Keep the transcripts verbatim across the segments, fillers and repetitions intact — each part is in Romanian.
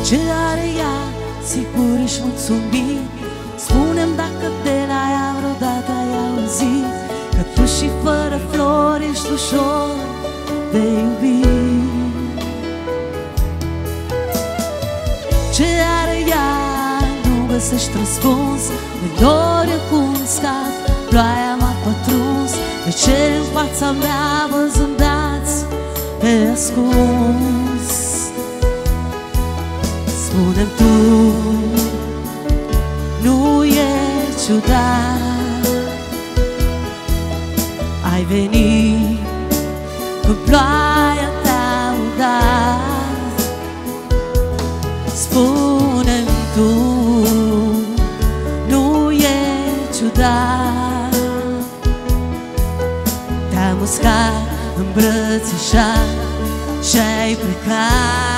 Ce are ea, sigur ești mulțumit. Spune-mi dacă de la ea vreodată ai auzit că tu și fără flori ești ușor de iubit. Ce are ea, nu găsești răspuns. În dor cum scad, ploaia m-a pătruns. De ce în fața mea vă zâmbeați pe ascuns? Spune-mi tu, nu e ciudat? Ai venit când ploaia te-a udat. Spune-mi tu, nu e ciudat? Te-am uscat, îmbrățișat și-ai plecat.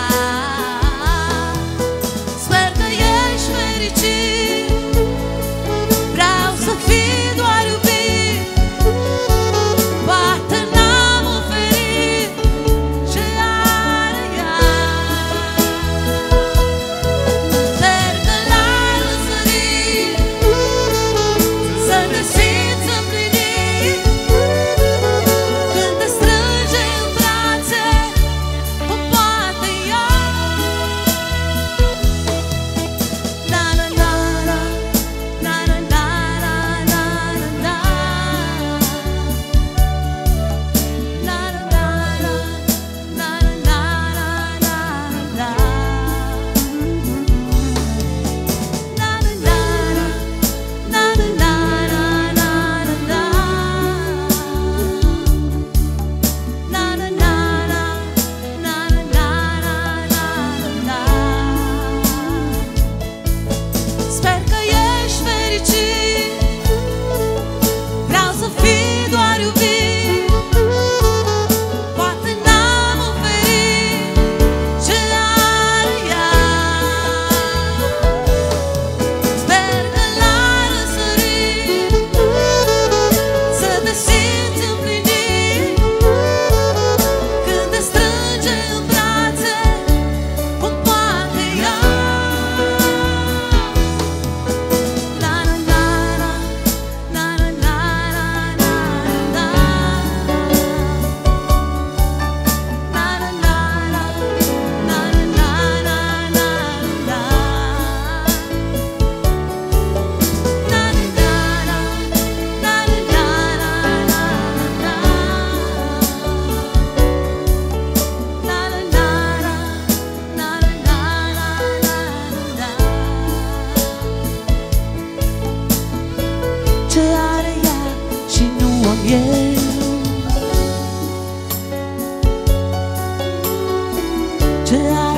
Ce are ea și nu am eu? Ce